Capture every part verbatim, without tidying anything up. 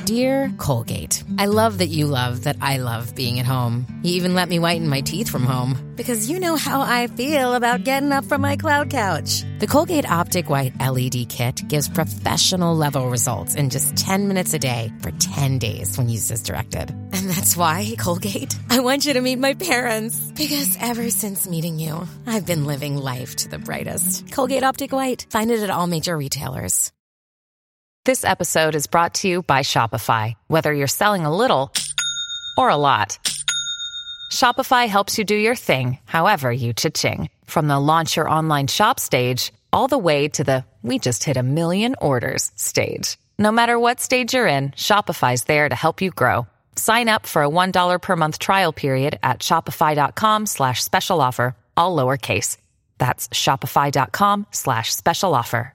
Dear Colgate, I love that you love that I love being at home. You even let me whiten my teeth from home. Because you know how I feel about getting up from my cloud couch. The Colgate Optic White L E D Kit gives professional-level results in just ten minutes a day for ten days when used as directed. And that's why, Colgate, I want you to meet my parents. Because ever since meeting you, I've been living life to the brightest. Colgate Optic White. Find it at all major retailers. This episode is brought to you by Shopify. Whether you're selling a little or a lot, Shopify helps you do your thing, however you cha-ching. From the launch your online shop stage, all the way to the we just hit a million orders stage. No matter what stage you're in, Shopify's there to help you grow. Sign up for a one dollar per month trial period at shopify.com slash special offer, all lowercase. That's shopify.com slash special offer.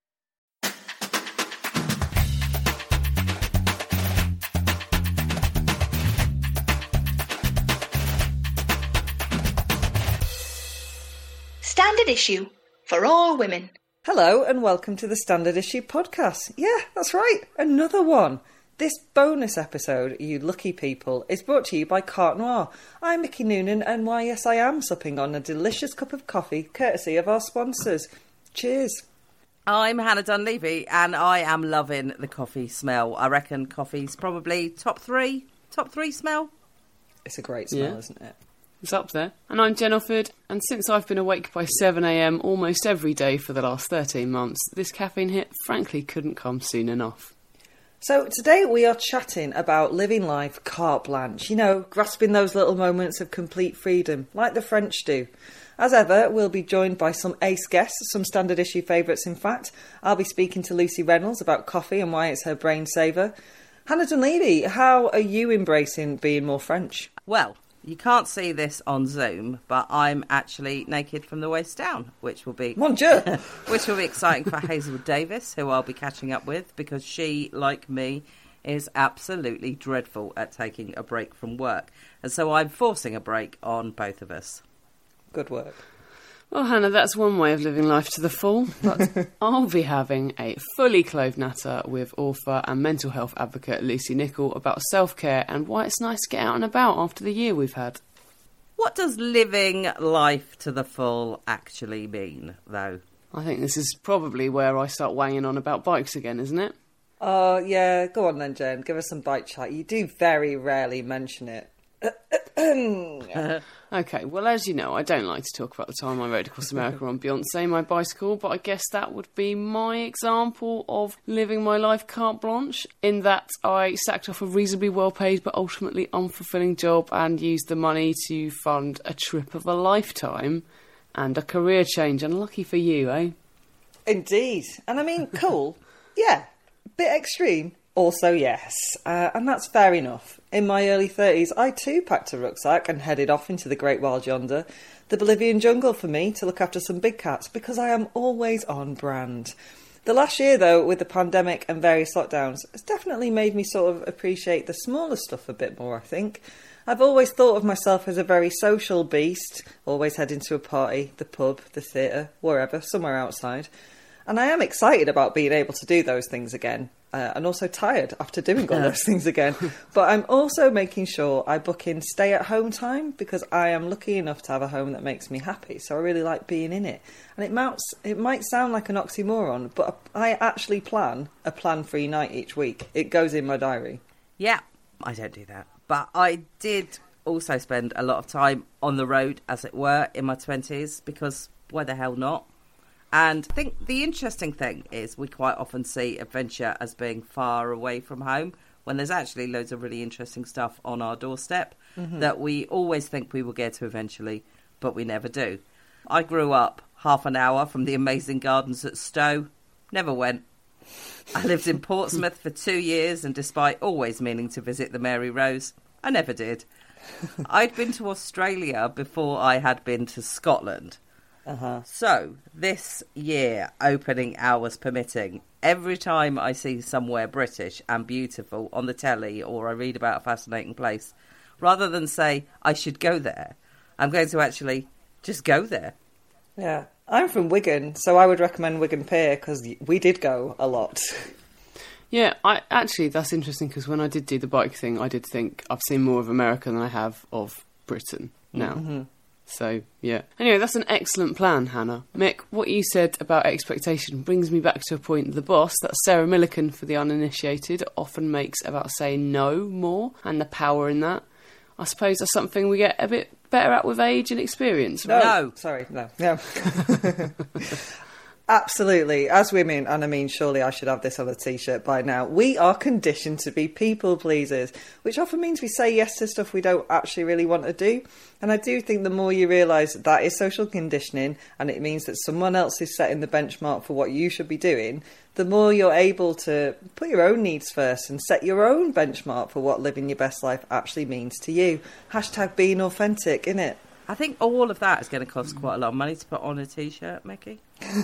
Standard Issue for all women. Hello and welcome to the Standard Issue podcast. Yeah, that's right, another one. This bonus episode, you lucky people, is brought to you by Carte Noire. I'm Mickey Noonan and why yes I am supping on a delicious cup of coffee courtesy of our sponsors. Cheers. I'm Hannah Dunleavy and I am loving the coffee smell. I reckon coffee's probably top three, top three smell. It's a great smell, Yeah. isn't it? It's up there. And I'm Jen Offord, and since I've been awake by seven a.m. almost every day for the last thirteen months, this caffeine hit frankly couldn't come soon enough. So today we are chatting about living life carte blanche, you know, grasping those little moments of complete freedom, like the French do. As ever, we'll be joined by some ace guests, some Standard Issue favourites in fact. I'll be speaking to Lucy Reynolds about coffee and why it's her brain saver. Hannah Dunleavy, how are you embracing being more French? Well, you can't see this on Zoom, but I'm actually naked from the waist down, which will be Mon Dieu! which will be exciting for Hazel Davis, who I'll be catching up with, because she, like me, is absolutely dreadful at taking a break from work. And so I'm forcing a break on both of us. Good work. Well, Hannah, that's one way of living life to the full, but I'll be having a fully clothed natter with author and mental health advocate Lucy Nichol about self-care and why it's nice to get out and about after the year we've had. What does living life to the full actually mean, though? I think this is probably where I start wanging on about bikes again, isn't it? Oh, uh, yeah, go on then, Jen. Give us some bike chat. You do very rarely mention it. Okay, well, as you know, I don't like to talk about the time I rode across America on Beyonce, my bicycle, but I guess that would be my example of living my life carte blanche, in that I sacked off a reasonably well-paid but ultimately unfulfilling job and used the money to fund a trip of a lifetime and a career change. Unlucky for you, eh? Indeed. And I mean, cool. Yeah. Bit extreme. Also, yes. Uh, and that's fair enough. In my early thirties, I too packed a rucksack and headed off into the great wild yonder, the Bolivian jungle for me, to look after some big cats, because I am always on brand. The last year, though, with the pandemic and various lockdowns, has definitely made me sort of appreciate the smaller stuff a bit more, I think. I've always thought of myself as a very social beast, always heading to a party, the pub, the theatre, wherever, somewhere outside. And I am excited about being able to do those things again. Uh, and also tired after doing all those things again. But I'm also making sure I book in stay-at-home time, because I am lucky enough to have a home that makes me happy. So I really like being in it. And it might, it might sound like an oxymoron, but I actually plan a plan-free night each week. It goes in my diary. Yeah, I don't do that. But I did also spend a lot of time on the road, as it were, in my twenties, because why the hell not? And I think the interesting thing is we quite often see adventure as being far away from home, when there's actually loads of really interesting stuff on our doorstep mm-hmm. that we always think we will get to eventually, but we never do. I grew up half an hour from the amazing gardens at Stowe. Never went. I lived in Portsmouth for two years, and despite always meaning to visit the Mary Rose, I never did. I'd been to Australia before I had been to Scotland. Uh-huh. So, this year, opening hours permitting, every time I see somewhere British and beautiful on the telly, or I read about a fascinating place, rather than say, I should go there, I'm going to actually just go there. Yeah. I'm from Wigan, so I would recommend Wigan Pier, because we did go a lot. Yeah, I actually, that's interesting because when I did do the bike thing, I did think I've seen more of America than I have of Britain now. Mm-hmm. So, yeah. Anyway, that's an excellent plan, Hannah. Mick, what you said about expectation brings me back to a point. The boss, that's Sarah Millican for the uninitiated, often makes about saying no more and the power in that. I suppose that's something we get a bit better at with age and experience, right? No. no. Sorry, no. No. Absolutely. As women, and I mean, surely I should have this on a T-shirt by now, we are conditioned to be people pleasers, which often means we say yes to stuff we don't actually really want to do. And I do think the more you realise that, that is social conditioning, and it means that someone else is setting the benchmark for what you should be doing, the more you're able to put your own needs first and set your own benchmark for what living your best life actually means to you. Hashtag being authentic, innit? I think all of that is going to cost quite a lot of money to put on a T-shirt, Mickey.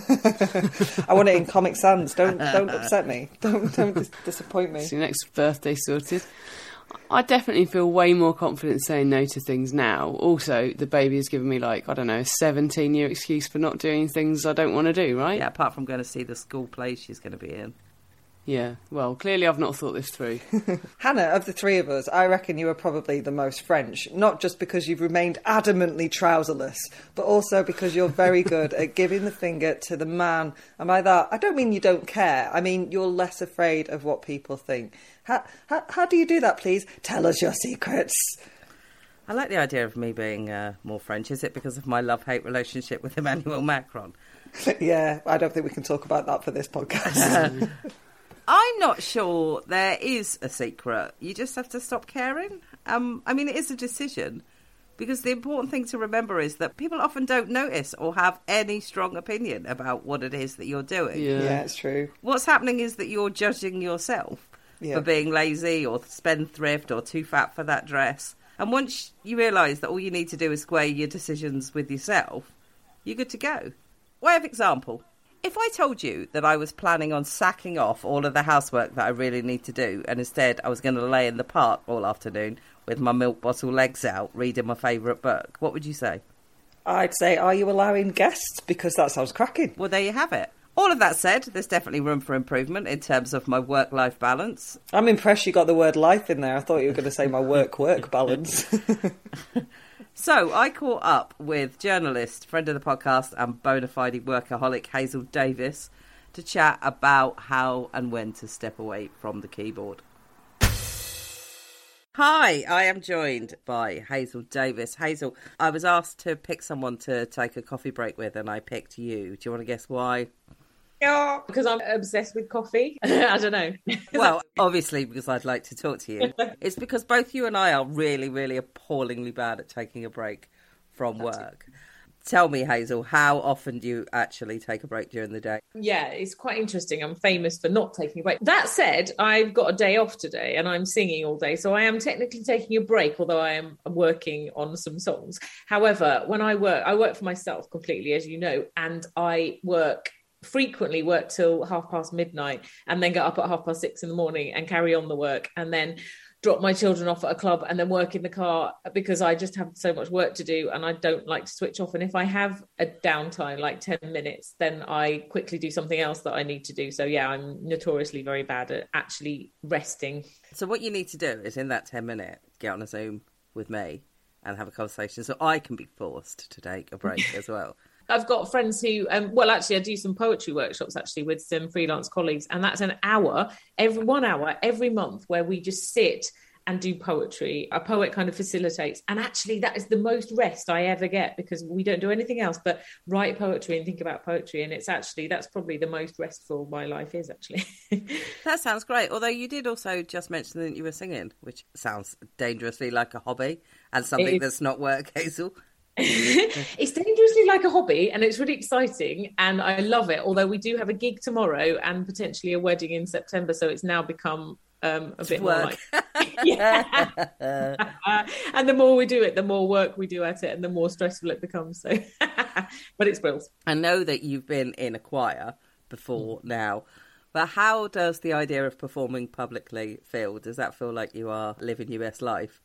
I want it in Comic Sans. Don't don't upset me. Don't don't dis- disappoint me. It's your next birthday sorted. I definitely feel way more confident saying no to things now. Also, the baby has given me, like, I don't know, a seventeen-year excuse for not doing things I don't want to do, right? Yeah, apart from going to see the school play she's going to be in. Yeah, well, clearly I've not thought this through. Hannah, of the three of us, I reckon you are probably the most French, not just because you've remained adamantly trouserless, but also because you're very good at giving the finger to the man. And by that, I don't mean you don't care. I mean you're less afraid of what people think. How, how, how do you do that, please? Tell us your secrets. I like the idea of me being uh, more French. Is it because of my love-hate relationship with Emmanuel Macron? Yeah, I don't think we can talk about that for this podcast. I'm not sure there is a secret. You just have to stop caring. Um, I mean, it is a decision, because the important thing to remember is that people often don't notice or have any strong opinion about what it is that you're doing. Yeah, yeah, it's true. What's happening is that you're judging yourself yeah. for being lazy or spendthrift or too fat for that dress. And once you realise that all you need to do is square your decisions with yourself, you're good to go. Way of example. If I told you that I was planning on sacking off all of the housework that I really need to do, and instead I was going to lay in the park all afternoon with my milk bottle legs out, reading my favourite book, what would you say? I'd say, are you allowing guests? Because that sounds cracking. Well, there you have it. All of that said, there's definitely room for improvement in terms of my work-life balance. I'm impressed you got the word life in there. I thought you were going to say my work-work balance. So I caught up with journalist, friend of the podcast and bona fide workaholic Hazel Davis to chat about how and when to step away from the keyboard. Hi, I am joined by Hazel Davis. Hazel, I was asked to pick someone to take a coffee break with and I picked you. Do you want to guess why? Yeah, because I'm obsessed with coffee. I don't know. Well, obviously because I'd like to talk to you. It's because both you and I are really, really appallingly bad at taking a break from work. Tell me, Hazel, how often do you actually take a break during the day? Yeah, it's quite interesting. I'm famous for not taking a break. That said, I've got a day off today and I'm singing all day. So I am technically taking a break, although I am working on some songs. However, when I work, I work for myself completely, as you know, and I work frequently work till half past midnight and then get up at half past six in the morning and carry on the work and then drop my children off at a club and then work in the car because I just have so much work to do and I don't like to switch off. And if I have a downtime, like ten minutes, then I quickly do something else that I need to do. So yeah, I'm notoriously very bad at actually resting. So what you need to do is in that ten minute, get on a Zoom with me and have a conversation so I can be forced to take a break as well. I've got friends who, um, well, actually, I do some poetry workshops, actually, with some freelance colleagues. And that's an hour, every one hour, every month, where we just sit and do poetry. A poet kind of facilitates. And actually, that is the most rest I ever get because we don't do anything else but write poetry and think about poetry. And it's actually, that's probably the most restful my life is, actually. That sounds great. Although you did also just mention that you were singing, which sounds dangerously like a hobby and something that's not work, Hazel. It's dangerously like a hobby and it's really exciting and I love it, although we do have a gig tomorrow and potentially a wedding in September, so it's now become um, a bit work. more like yeah. uh, and the more we do it, the more work we do at it and the more stressful it becomes, so but it's brilliant. I know that you've been in a choir before now. But how does the idea of performing publicly feel? Does that feel like you are living your best life?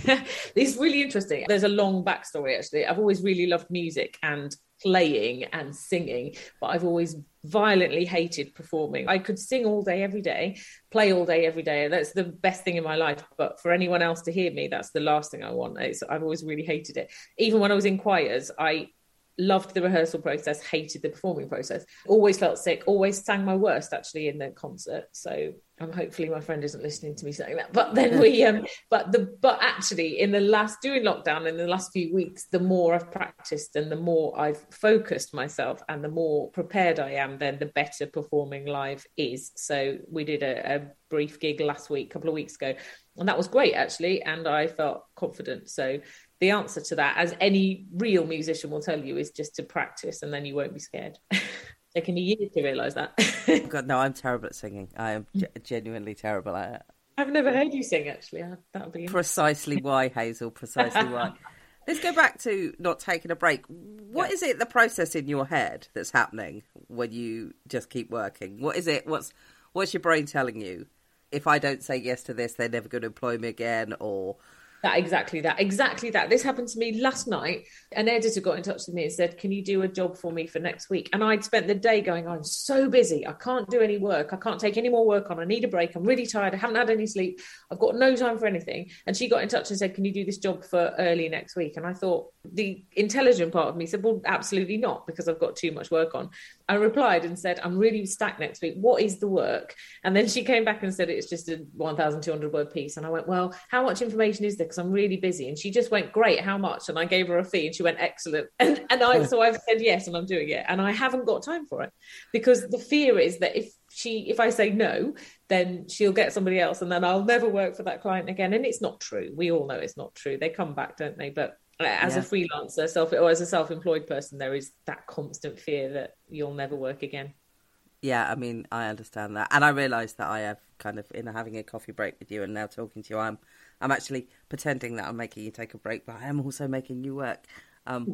It's really interesting. There's a long backstory, actually. I've always really loved music and playing and singing, but I've always violently hated performing. I could sing all day, every day, play all day, every day. That's the best thing in my life. But for anyone else to hear me, that's the last thing I want. It's, I've always really hated it. Even when I was in choirs, I loved the rehearsal process, hated the performing process, always felt sick, always sang my worst actually in the concert. So um, hopefully my friend isn't listening to me saying that. But then we, um, but the, but actually in the last, during lockdown, in the last few weeks, the more I've practiced and the more I've focused myself and the more prepared I am, then the better performing live is. So we did a, a brief gig last week, a couple of weeks ago, and that was great actually. And I felt confident. So the answer to that, as any real musician will tell you, is just to practice and then you won't be scared. Taking a year to realise that. God, no, I'm terrible at singing. I am g- genuinely terrible at it. I've never heard you sing, actually. That would be Precisely why, Hazel, precisely why. Let's go back to not taking a break. What yeah. is it, the process in your head that's happening when you just keep working? What is it? What's what's your brain telling you? If I don't say yes to this, they're never going to employ me again, or... That, exactly that, exactly that. This happened to me last night. An editor got in touch with me and said, can you do a job for me for next week? And I'd spent the day going, I'm so busy. I can't do any work. I can't take any more work on. I need a break. I'm really tired. I haven't had any sleep. I've got no time for anything. And she got in touch and said, can you do this job for early next week? And I thought, the intelligent part of me said, well, absolutely not, because I've got too much work on. I replied and said, I'm really stacked next week. What is the work? And then she came back and said, it's just a one thousand two hundred word piece. And I went, well, how much information is there? Because I'm really busy. And she just went, great, how much? And I gave her a fee and she went, excellent. And, and I, so I've said yes, and I'm doing it. And I haven't got time for it, because the fear is that if she, if I say no, then she'll get somebody else and then I'll never work for that client again. And it's not true. We all know it's not true. They come back, don't they? But as yeah. a freelancer, self or as a self-employed person, there is that constant fear that you'll never work again. Yeah, I mean, I understand that. And I realise that I have kind of, in having a coffee break with you and now talking to you, I'm I'm actually pretending that I'm making you take a break, but I am also making you work. Um,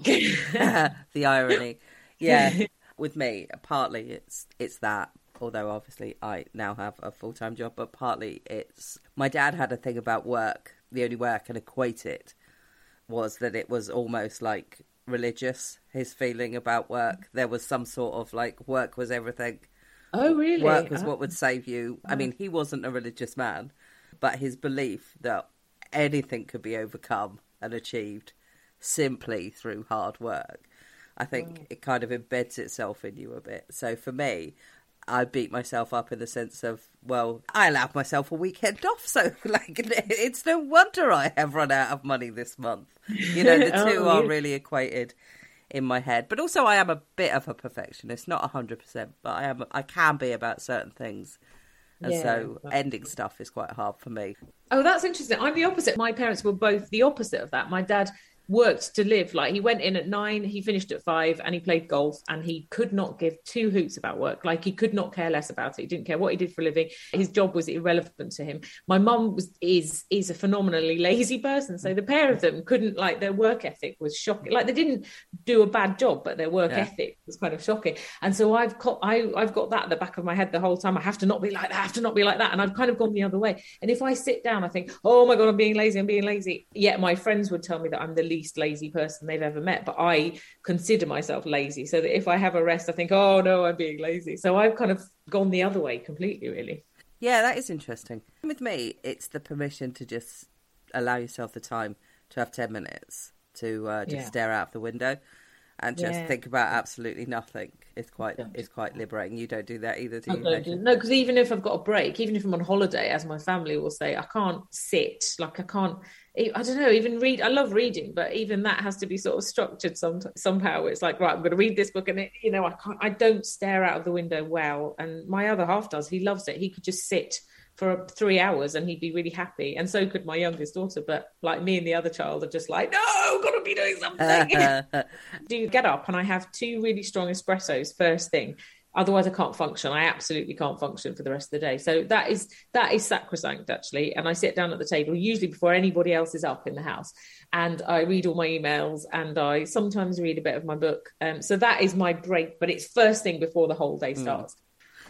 the irony. Yeah, with me, partly it's it's that, although obviously I now have a full-time job, but partly it's, my dad had a thing about work. The only way I can equate it was that it was almost like religious, his feeling about work. There was some sort of like, work was everything. Oh, really? Work was oh. what would save you. I mean, he wasn't a religious man, but his belief that anything could be overcome and achieved simply through hard work, I think oh. it kind of embeds itself in you a bit. So for me, I beat myself up in the sense of, well, I allowed myself a weekend off, so like it's no wonder I have run out of money this month. You know, the two oh, are yeah. really equated in my head. But also I am a bit of a perfectionist, not one hundred percent, but I am. I can be about certain things. And yeah, so ending stuff is quite hard for me. Oh, that's interesting. I'm the opposite. My parents were both the opposite of that. My dad worked to live. Like, he went in at nine, he finished at five, and he played golf, and he could not give two hoots about work. Like, he could not care less about it. He didn't care what he did for a living. His job was irrelevant to him. My mum was is is a phenomenally lazy person, so the pair of them couldn't, like, their work ethic was shocking. Like, they didn't do a bad job, but their work yeah. ethic was kind of shocking. And so I've got I, I've got that at the back of my head the whole time. I have to not be like that, I have to not be like that. And I've kind of gone the other way. And if I sit down, I think, oh my God, I'm being lazy, I'm being lazy. Yet my friends would tell me that I'm the least lazy person they've ever met, but I consider myself lazy, so that if I have a rest, I think, oh no, I'm being lazy. So I've kind of gone the other way completely, really. Yeah, that is interesting. With me, it's the permission to just allow yourself the time to have ten minutes to uh, just yeah. stare out the window and just yeah. think about absolutely nothing. It's quite it's quite liberating. You don't do that either, do you? I don't do, no, because even if I've got a break, even if I'm on holiday, as my family will say, I can't sit, like I can't, I don't know, even read. I love reading, but even that has to be sort of structured some, somehow. It's like, right, I'm going to read this book, and it, you know, I can't, I don't stare out of the window well. And my other half does. He loves it. He could just sit for three hours and he'd be really happy. And so could my youngest daughter. But like me and the other child are just like, no, got to be doing something. Do you get up and I have two really strong espressos first thing. Otherwise I can't function. I absolutely can't function for the rest of the day. So that is that is sacrosanct, actually. And I sit down at the table, usually before anybody else is up in the house. And I read all my emails, and I sometimes read a bit of my book. Um, so that is my break, but it's first thing before the whole day starts. Mm.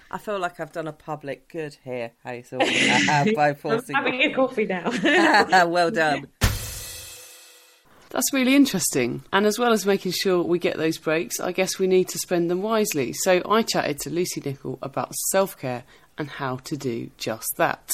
I feel like I've done a public good here, Hazel, uh, by forcing... I'm having a coffee now. Well done. That's really interesting. And as well as making sure we get those breaks, I guess we need to spend them wisely. So I chatted to Lucy Nichol about self-care and how to do just that.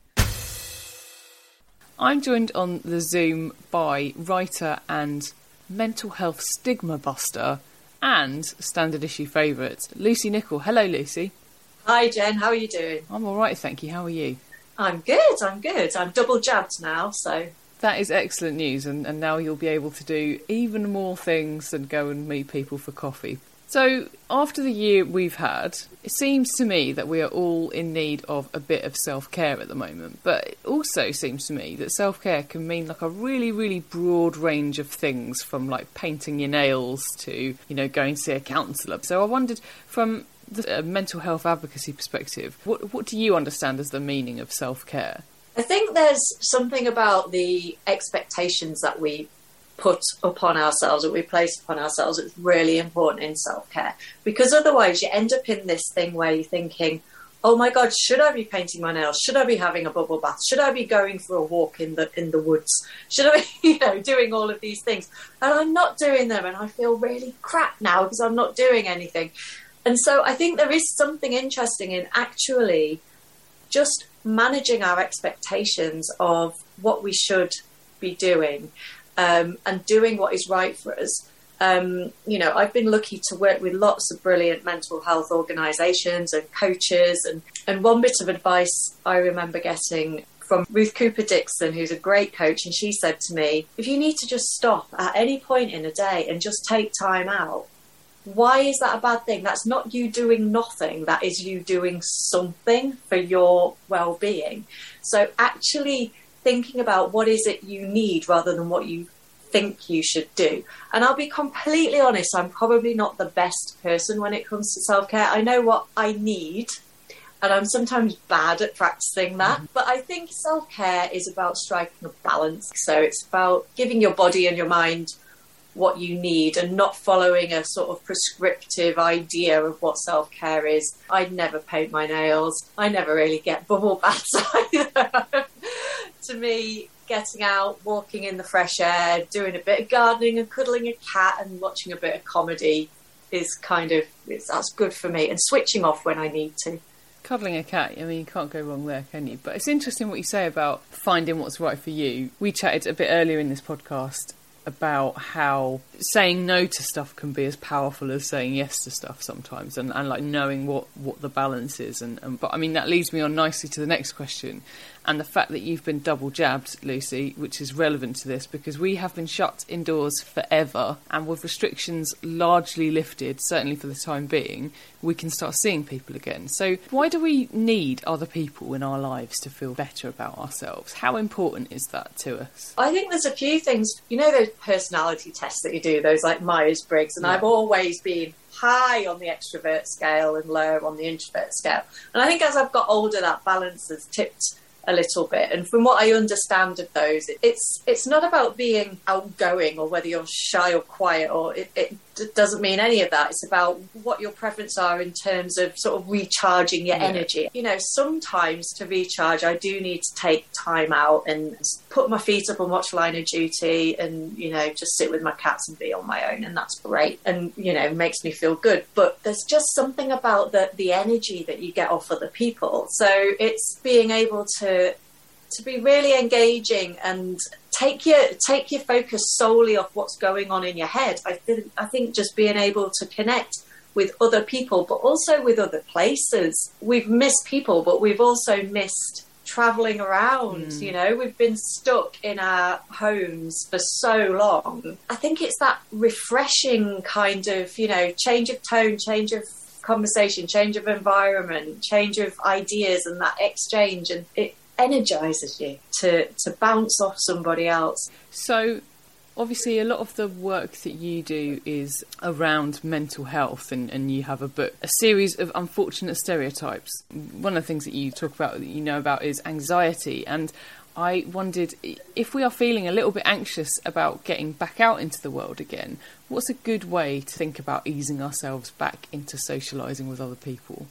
I'm joined on the Zoom by writer and mental health stigma buster and standard issue favourite, Lucy Nichol. Hello, Lucy. Hi, Jen. How are you doing? I'm all right, thank you. How are you? I'm good. I'm good. I'm double jabbed now, so... That is excellent news, and, and now you'll be able to do even more things than go and meet people for coffee. So, after the year we've had, it seems to me that we are all in need of a bit of self-care at the moment. But it also seems to me that self-care can mean like a really, really broad range of things, from like painting your nails to, you know, going to see a counsellor. So I wondered, from the uh, mental health advocacy perspective, what what do you understand as the meaning of self-care? I think there's something about the expectations that we put upon ourselves, that we place upon ourselves, that's really important in self-care. Because otherwise you end up in this thing where you're thinking, oh my God, should I be painting my nails? Should I be having a bubble bath? Should I be going for a walk in the in the woods? Should I be, you know, doing all of these things? And I'm not doing them, and I feel really crap now because I'm not doing anything. And so I think there is something interesting in actually just managing our expectations of what we should be doing. Um, and doing what is right for us. Um, you know, I've been lucky to work with lots of brilliant mental health organisations and coaches. And, and one bit of advice I remember getting from Ruth Cooper Dixon, who's a great coach, and she said to me, if you need to just stop at any point in a day and just take time out, why is that a bad thing? That's not you doing nothing. That is you doing something for your well-being. So actually thinking about what is it you need rather than what you think you should do. And I'll be completely honest, I'm probably not the best person when it comes to self-care. I know what I need, and I'm sometimes bad at practicing that. But I think self-care is about striking a balance. So it's about giving your body and your mind what you need and not following a sort of prescriptive idea of what self-care is. I never paint my nails. I never really get bubble baths either. To me, getting out, walking in the fresh air, doing a bit of gardening and cuddling a cat and watching a bit of comedy is kind of, it's, that's good for me. And switching off when I need to. Cuddling a cat, I mean, you can't go wrong there, can you? But it's interesting what you say about finding what's right for you. We chatted a bit earlier in this podcast about how saying no to stuff can be as powerful as saying yes to stuff sometimes, and, and like knowing what, what the balance is. And, and but I mean, that leads me on nicely to the next question, and the fact that you've been double jabbed, Lucy, which is relevant to this because we have been shut indoors forever, and with restrictions largely lifted, certainly for the time being, we can start seeing people again. So why do we need other people in our lives to feel better about ourselves? How important is that to us? I think there's a few things, you know, those personality tests that you do, those like Myers-Briggs, and yeah. I've always been high on the extrovert scale and low on the introvert scale. And I think as I've got older, that balance has tipped a little bit. And from what I understand of those, it's it's not about being outgoing or whether you're shy or quiet, or it, it doesn't mean any of that. It's about what your preferences are in terms of sort of recharging your yeah. energy. You know, sometimes to recharge, I do need to take time out and put my feet up and watch Line of Duty and, you know, just sit with my cats and be on my own. And that's great. And, you know, makes me feel good. But there's just something about the, the energy that you get off other people. So it's being able to to be really engaging and take your take your focus solely off what's going on in your head. I think I think just being able to connect with other people, but also with other places. We've missed people, but we've also missed traveling around. Mm. You know, we've been stuck in our homes for so long. I think it's that refreshing kind of, you know, change of tone, change of conversation, change of environment, change of ideas, and that exchange, and it energizes you to to bounce off somebody else. So obviously a lot of the work that you do is around mental health, and, and you have a book, a series of unfortunate stereotypes. One of the things that you talk about, that you know about, is anxiety. And I wondered, if we are feeling a little bit anxious about getting back out into the world again, what's a good way to think about easing ourselves back into socialising with other people? I think there's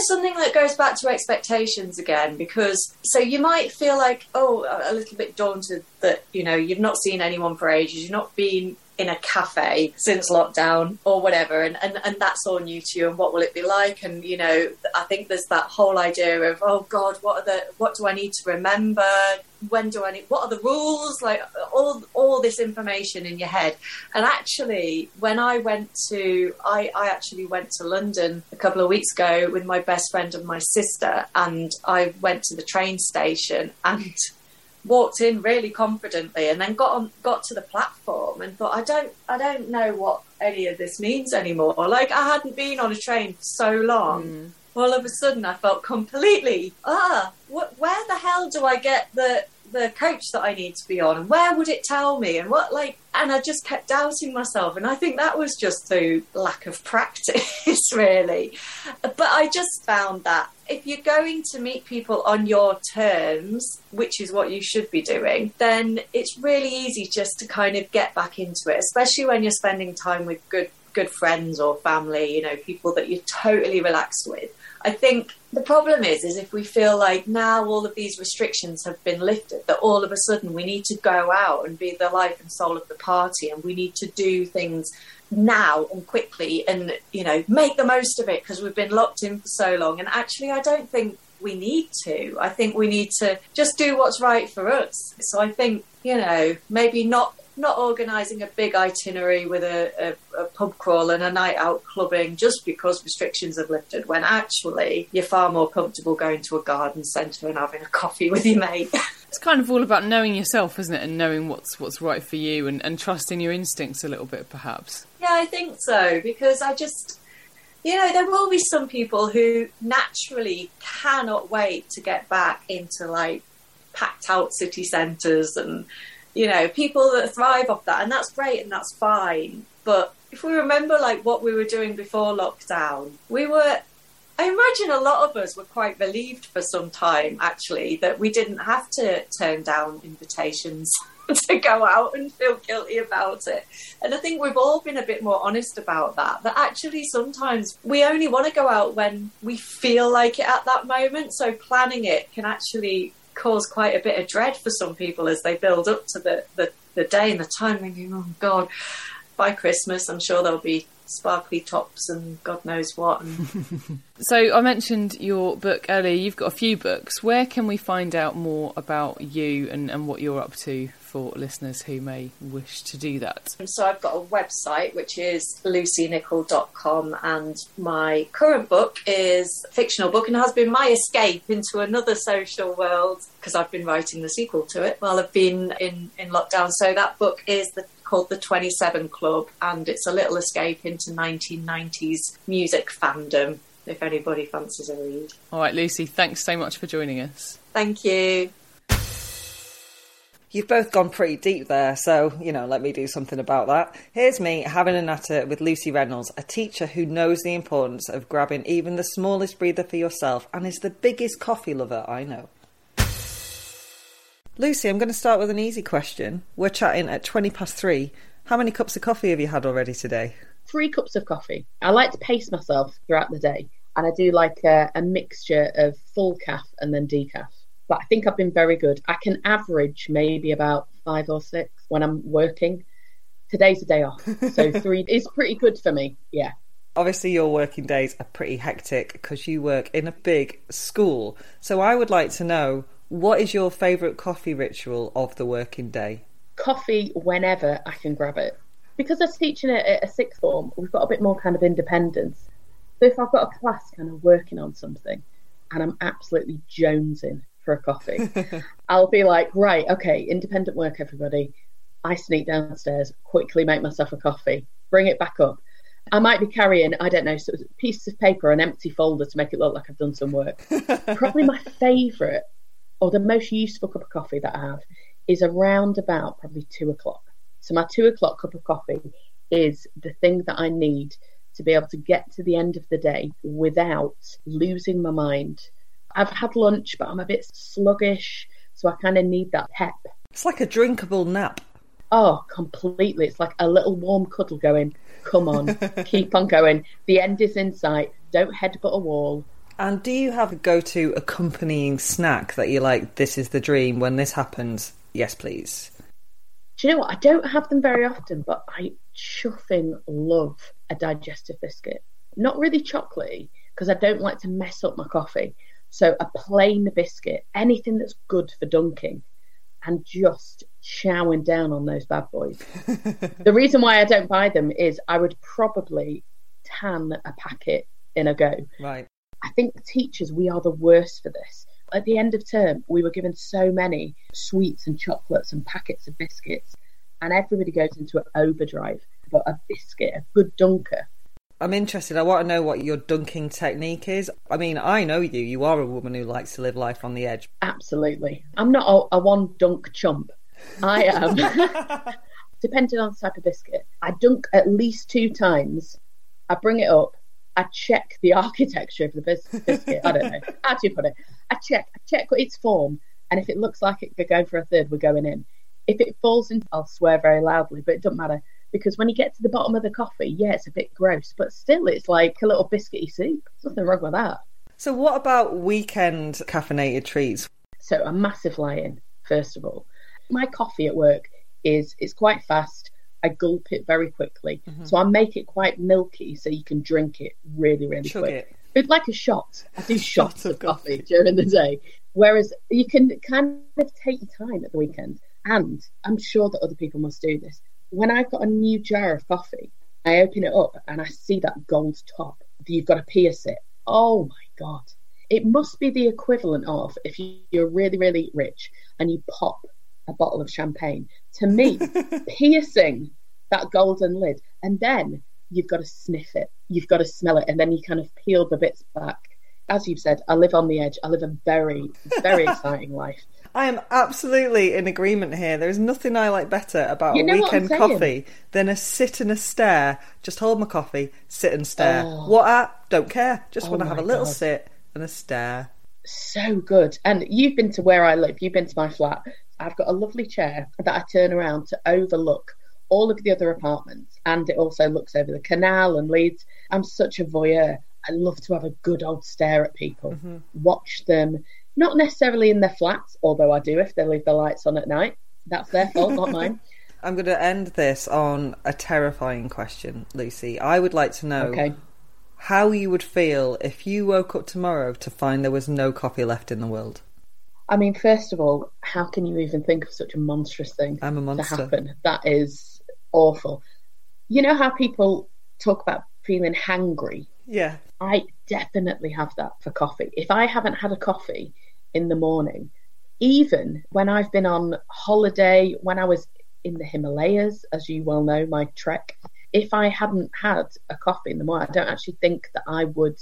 almost something that goes back to expectations again, because so you might feel like, oh, a little bit daunted that, you know, you've not seen anyone for ages, you've not been in a cafe since lockdown or whatever, and, and, and that's all new to you, and what will it be like? And, you know, I think there's that whole idea of, oh God, what are the, what do I need to remember? When do I need, what are the rules? Like all, all this information in your head. And actually, when I went to, I, I actually went to London a couple of weeks ago with my best friend and my sister, and I went to the train station and walked in really confidently, and then got on, got to the platform and thought, I don't, I don't know what any of this means anymore. Like, I hadn't been on a train for so long. Mm. All of a sudden, I felt completely, ah, what, where the hell do I get the the coach that I need to be on, and where would it tell me, and what, like, and I just kept doubting myself, and I think that was just through lack of practice, really. But I just found that if you're going to meet people on your terms, which is what you should be doing, then it's really easy just to kind of get back into it, especially when you're spending time with good good friends or family, you know, people that you're totally relaxed with. I think the problem is, is if we feel like now all of these restrictions have been lifted, that all of a sudden we need to go out and be the life and soul of the party, and we need to do things now and quickly and, you know, make the most of it because we've been locked in for so long. And actually, I don't think we need to. I think we need to just do what's right for us. So I think, you know, maybe not not organising a big itinerary with a, a, a pub crawl and a night out clubbing just because restrictions have lifted, when actually you're far more comfortable going to a garden centre and having a coffee with your mate. It's kind of all about knowing yourself, isn't it? And knowing what's what's right for you, and, and trusting your instincts a little bit, perhaps. Yeah, I think so, because I just, you know, there will be some people who naturally cannot wait to get back into, like, packed out city centres, and, you know, people that thrive off that, and that's great and that's fine. But if we remember, like, what we were doing before lockdown, we were, I imagine a lot of us were quite relieved for some time, actually, that we didn't have to turn down invitations to go out and feel guilty about it. And I think we've all been a bit more honest about that, that actually sometimes we only want to go out when we feel like it at that moment. So planning it can actually cause quite a bit of dread for some people as they build up to the, the, the day and the time, thinking, oh God, by Christmas I'm sure there'll be sparkly tops and God knows what. And... So I mentioned your book earlier. You've got a few books. Where can we find out more about you and, and what you're up to for listeners who may wish to do that? So I've got a website which is lucy nichol dot com, and my current book is a fictional book and has been my escape into another social world because I've been writing the sequel to it while I've been in, in lockdown. So that book is the called The twenty-seven Club, and it's a little escape into nineteen nineties music fandom, if anybody fancies a read. All right, Lucy, thanks so much for joining us. Thank you. You've both gone pretty deep there, so, you know, let me do something about that. Here's me having a natter with Lucy Reynolds, a teacher who knows the importance of grabbing even the smallest breather for yourself and is the biggest coffee lover I know. Lucy, I'm going to start with an easy question. We're chatting at twenty past three. How many cups of coffee have you had already today? Three cups of coffee. I like to pace myself throughout the day, and I do like a, a mixture of full calf and then decaf. But I think I've been very good. I can average maybe about five or six when I'm working. Today's a day off, so three is pretty good for me, yeah. Obviously, your working days are pretty hectic because you work in a big school. So I would like to know, what is your favourite coffee ritual of the working day? Coffee whenever I can grab it. Because I was teaching at a sixth form, we've got a bit more kind of independence. So if I've got a class kind of working on something and I'm absolutely jonesing for a coffee, I'll be like, right, okay, independent work, everybody. I sneak downstairs, quickly make myself a coffee, bring it back up. I might be carrying, I don't know, so pieces of paper, an empty folder to make it look like I've done some work. Probably my favourite, or the most useful cup of coffee that I have, is around about probably two o'clock. So my two o'clock cup of coffee is the thing that I need to be able to get to the end of the day without losing my mind. I've had lunch, but I'm a bit sluggish, so I kind of need that pep. It's like a drinkable nap. Oh, completely. It's like a little warm cuddle going, come on, keep on going. The end is in sight. Don't headbutt a wall. And do you have a go-to accompanying snack that you're like, this is the dream, when this happens, yes please? Do you know what? I don't have them very often, but I chuffing love a digestive biscuit. Not really chocolatey, because I don't like to mess up my coffee. So a plain biscuit, anything that's good for dunking, and just chowing down on those bad boys. The reason why I don't buy them is I would probably tan a packet in a go. Right. I think teachers, we are the worst for this. At the end of term, we were given so many sweets and chocolates and packets of biscuits, and everybody goes into an overdrive. But a biscuit, a good dunker. I'm interested. I want to know what your dunking technique is. I mean, I know you. You are a woman who likes to live life on the edge. Absolutely. I'm not a, a one dunk chump. I am. Depending on the type of biscuit, I dunk at least two times. I bring it up. I check the architecture of the bis- biscuit. I don't know how do you put it. I check, I check its form, and if it looks like it could go for a third, we're going in. If it falls in, I'll swear very loudly, but it doesn't matter, because when you get to the bottom of the coffee, yeah, it's a bit gross, but still, it's like a little biscuity soup. There's nothing wrong with that. So, what about weekend caffeinated treats? So, a massive lie-in. First of all, my coffee at work is it's quite fast. I gulp it very quickly. Mm-hmm. So I make it quite milky so you can drink it really, really Chug quick. It. It's like a shot. I do shots of, of coffee, coffee during the day. Whereas you can kind of take your time at the weekend. And I'm sure that other people must do this. When I've got a new jar of coffee, I open it up and I see that gold top. You've got to pierce it. Oh my God. It must be the equivalent of if you're really, really rich and you pop a bottle of champagne. To me, piercing that golden lid, and then you've got to sniff it, you've got to smell it, and then you kind of peel the bits back. As you've said, I live on the edge. I live a very, very exciting life. I am absolutely in agreement here. There's nothing I like better about you know a weekend coffee than a sit and a stare. Just hold my coffee, sit and stare. Oh. What at? Don't care. Just oh want to have a little God. sit and a stare. So good. And you've been to where I live. You've been to my flat. I've got a lovely chair that I turn around to overlook all of the other apartments, and it also looks over the canal and Leeds. I'm such a voyeur. I love to have a good old stare at people, mm-hmm. watch them, not necessarily in their flats, although I do if they leave the lights on at night. That's their fault, not mine. I'm going to end this on a terrifying question, Lucy. I would like to know okay. how you would feel if you woke up tomorrow to find there was no coffee left in the world. I mean, first of all, how can you even think of such a monstrous thing I'm a monster. to happen? That is awful. You know how people talk about feeling hangry? Yeah. I definitely have that for coffee. If I haven't had a coffee in the morning, even when I've been on holiday, when I was in the Himalayas, as you well know, my trek, if I hadn't had a coffee in the morning, I don't actually think that I would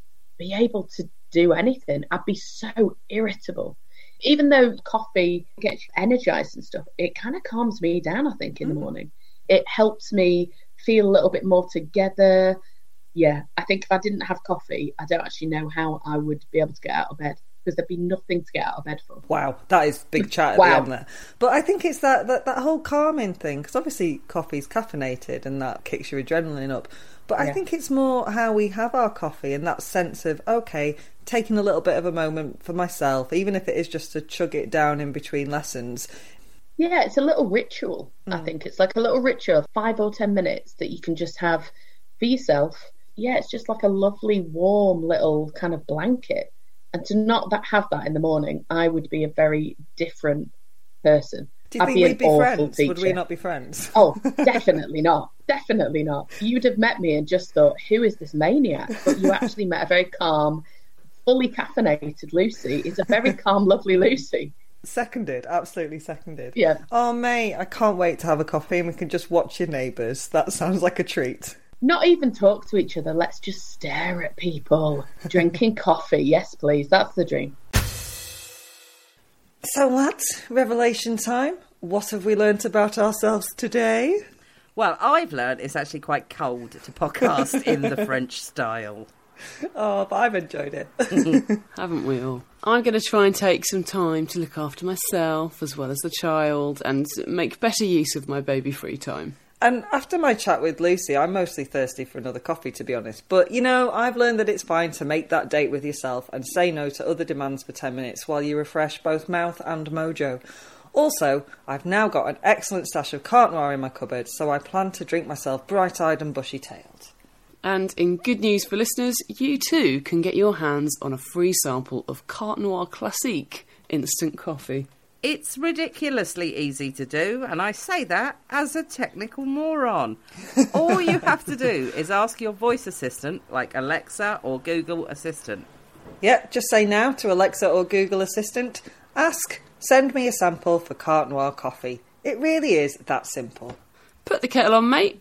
be able to do anything. I'd be so irritable. Even though coffee gets you energized and stuff, it kind of calms me down, I think, in mm. the morning. It helps me feel a little bit more together. Yeah, I think if I didn't have coffee, I don't actually know how I would be able to get out of bed, because there'd be nothing to get out of bed for. Wow, that is big chat at wow. the end there. But I think it's that, that, that whole calming thing, because obviously coffee's caffeinated and that kicks your adrenaline up. But I yeah. think it's more how we have our coffee and that sense of, okay, taking a little bit of a moment for myself, even if it is just to chug it down in between lessons. Yeah, it's a little ritual, mm. I think. It's like a little ritual, five or ten minutes that you can just have for yourself. Yeah, it's just like a lovely, warm little kind of blanket. And to not that, have that in the morning, I would be a very different person. Do you I'd think be we'd an be awful friends? Teacher. Would we not be friends? Oh, definitely not. Definitely not. You'd have met me and just thought, who is this maniac? But you actually met a very calm, fully caffeinated Lucy. It's a very calm, lovely Lucy. Seconded, absolutely seconded. Yeah. Oh, mate, I can't wait to have a coffee and we can just watch your neighbours. That sounds like a treat. Not even talk to each other. Let's just stare at people. Drinking coffee. Yes, please. That's the dream. So, lads, revelation time. What have we learnt about ourselves today? Well, I've learnt it's actually quite cold to podcast in the French style. Oh, but I've enjoyed it. Haven't we all? I'm going to try and take some time to look after myself as well as the child and make better use of my baby free time. And after my chat with Lucy, I'm mostly thirsty for another coffee, to be honest. But, you know, I've learned that it's fine to make that date with yourself and say no to other demands for ten minutes while you refresh both mouth and mojo. Also, I've now got an excellent stash of Carte Noire in my cupboard, so I plan to drink myself bright-eyed and bushy-tailed. And in good news for listeners, you too can get your hands on a free sample of Carte Noire Classique instant coffee. It's ridiculously easy to do, and I say that as a technical moron. All you have to do is ask your voice assistant, like Alexa or Google Assistant. Yeah, just say now to Alexa or Google Assistant, ask, send me a sample for Carte Noire coffee. It really is that simple. Put the kettle on, mate.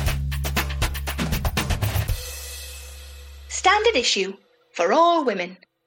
Standard issue for all women.